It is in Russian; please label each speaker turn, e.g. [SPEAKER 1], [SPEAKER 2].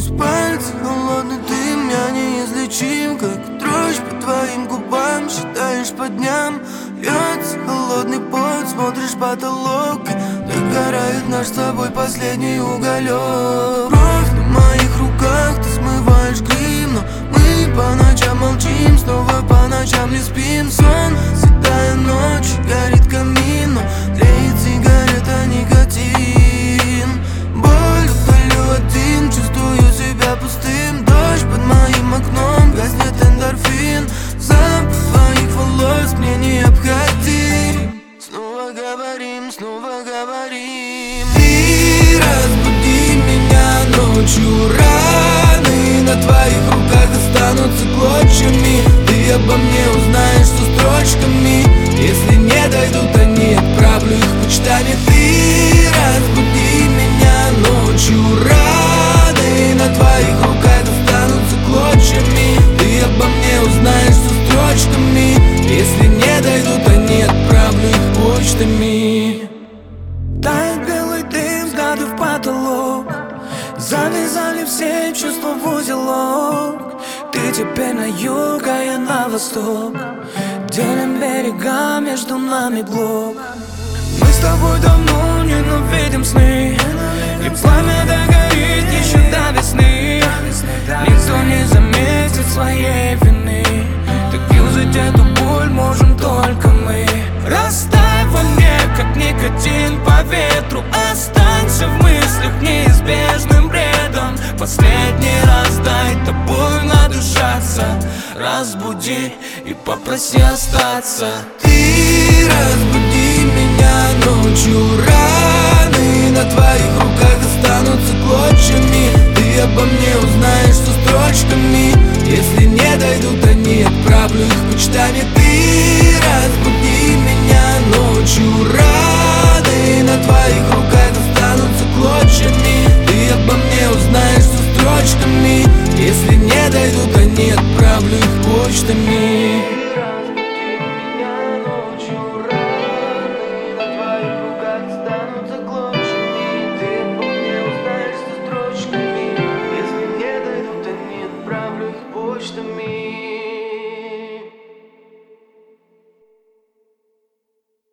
[SPEAKER 1] Пальцы холодный, ты меня неизлечим, как дрожь по твоим губам. Считаешь по дням, льется холодный пот, смотришь потолок, догорает наш с тобой последний уголек. Кровь на моих руках, ты смываешь грим, но мы по ночам молчим, снова по ночам не спим. Сон, седая ночь, горит камин, но тлеет сигарета никотин. Боль удалю один, чувствую себя пустым. Дождь под моим окном, гаснет эндорфин. Запах твоих волос мне необходим. Снова говорим, снова говорим. Ты разбуди меня ночью, раны на твоих руках останутся клочьями. Ты обо мне узнаешь со строчками. Если не дойдут они, отправлю их почтами. Ты разбуди меня ночью, раны на твоих руках останутся клочьями. Ты обо мне узнаешь со строчками. Если не дойдут они, отправлю их почтами.
[SPEAKER 2] Тает белый дым, взгляды в потолок, завязали все чувства в узелок. Ты теперь на юг, а я на восток. Делим берега, между нами блок. Мы с тобой давно ненавидим сны, и пламя догорит еще до весны. Никто не заметит своей вины. Так юзать эту боль можем только мы. Растай во мне, как никотин по ветру. Останься в мыслях неизбежным бредом. Последний раз дай тобой надышаться. Разбуди и попроси остаться.
[SPEAKER 1] Ты разбуди меня ночью, раны на твоих руках останутся клочьями. Ты обо мне узнаешь со строчками.